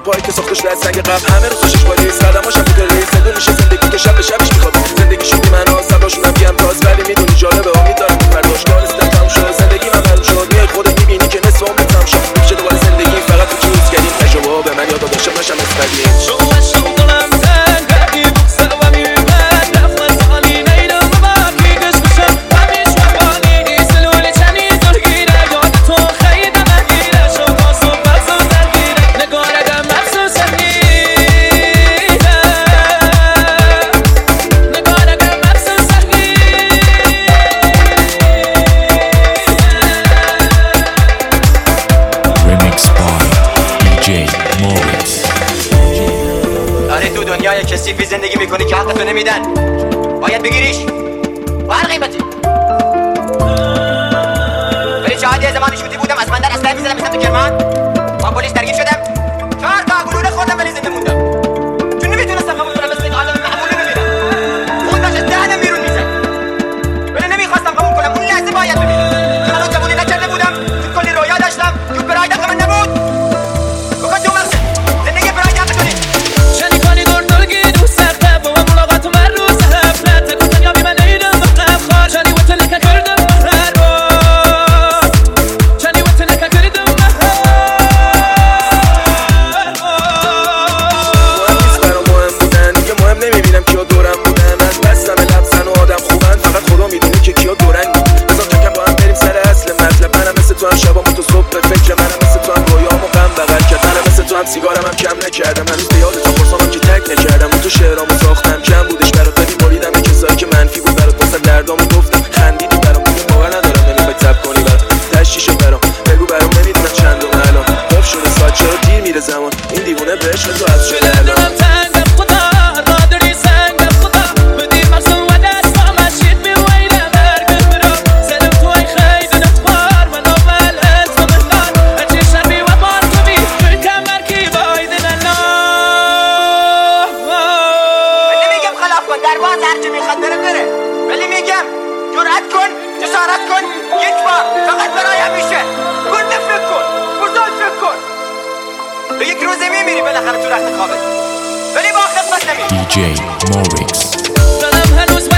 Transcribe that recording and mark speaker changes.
Speaker 1: پای که ساختش به سنگ قبل همه روز خوشش بالی قدماش هم تو ریس زندون میشه زندگی که شب به شبش میخواد زندگی شدی من آسباشونم گم تاز ولی میدونی جالبه امید دارم فرداش دانستم تموم شد زندگی من معلوم شد میای خودت میبینی که نصف عمرت تموم شد میشه دوباره زندگی فقط تو چیز کردیم تجربه به من یاد داشتم نشم استادیم
Speaker 2: کسی فی زندگی میکنی که حقتو نمیدن باید بگیریش با هر قیمتی ولی چه عادی زمانی شوتی بودم از بندر اسلحه میزدم تو کرمان با پلیس درگیر شدم 4 تا گلوله خوردم ولی زنده موندم چون نمیتونستم قبول کنم مثل این عالم معمولی ببینم خون داشت از دهنم بیرون میزد ولی نمیخواستم قبول کنم اون لحظه باید ببینم هنوز جوونی نکرده بودم تو کلی رویا داشتم تو برای دقیقه من نبود بکن تو مقصد زندگی برای دقیقه کنی شنی کنی دردلگی دوست سرده و ملاقات من روز هفته تکو دنیا بی من نیدم مقلب خوار شنی و تلکه کردم مهر شنی و تلکه کردم مهر مهم نیست برام مهم بودن دیگه مهم نمیبینم کیا دورم بودن از بستم لبزن و آدم خوبن فقط خدا میدونه که کیا دورنگ بذار تکم با هم بریم سر اصل مطلب منم مثل تو هم شبام تو صبح به فکر منم مثل تو هم رویامو غم بغل کرد منم مثل تو هم سیگارم هم کم نکردم هنوز به یاد تو فرصامم که تک نکردم اون تو شعرامو ساختم کم بودش برات ولی بریدم کسایی که منفی بود برات واسه دردامو گفتم خندیدی برام دیگه باور ندارم نمیخوای تپ کنی برام تشیشه برام بگو برام نمیدونم چندم الان گفت شده ساعت چرا دیر میره زمان این دیوونه به عشق تو از شده الان ولی میگم جرأت کن جسارت کن یک بار فقط برای همیشه گنده فکر کن بزرگ فکر کن به یک روزه میمیری بالاخره تو رخت خوابت ولی با خدمت نمیری
Speaker 3: DJ Morix.
Speaker 2: دلم هنوز